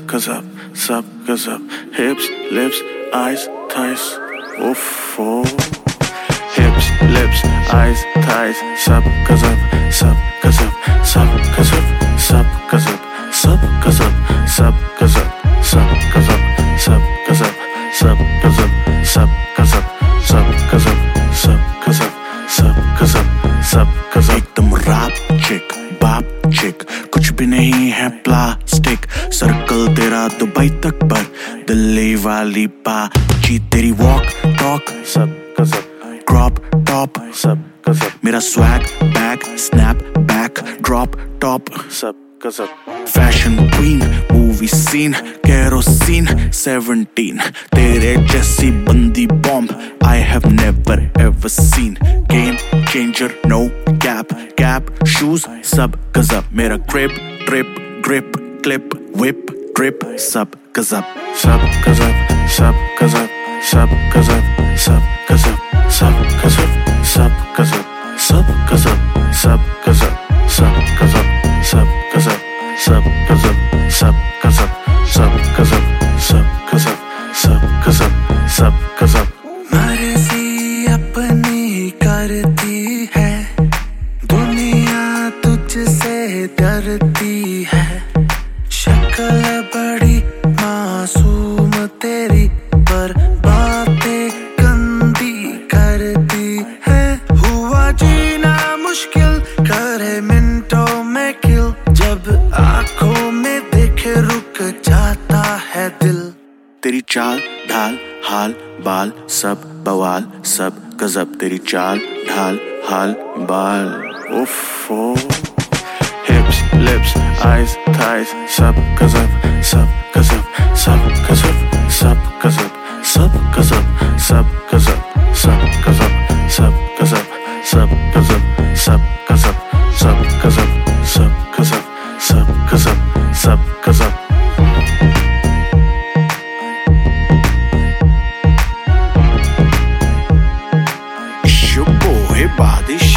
gazab. Hips, lips, eyes, thighs. Uffo. Hips, lips, eyes, thighs. Sab gazab. एकदम rap chick, बाप चिक, कुछ भी नहीं है प्लास्टिक। सर्कल तेरा दुबई तक पर, दिल्ली वाली बाजी तेरी वॉक टॉक सब गजब। क्रॉप टॉप सब गजब, मेरा swag bag snap back drop top सब गजब। Fashion queen movie scene kerosene 17 तेरे जैसी बंदी bomb I have never ever seen। Game changer no cap shoes सब गजब। मेरा grip drip grip clip whip drip सब गजब। मर्जी अपनी करती है, दुनिया तुझसे डरती है। शक्ल बड़ी मासूम तेरी, पर बातें गंदी करती है। हुआ जीना मुश्किल, करे मिनटों में किल, जब आंखों में देखे रुक जाता है दिल। तेरी चाल ढाल हाल बाल सब बवाल सब गजब। तेरी चाल ढाल हाल बाल उफ़ो। हिप्स लिप्स आइज थाइज सब गजब। Body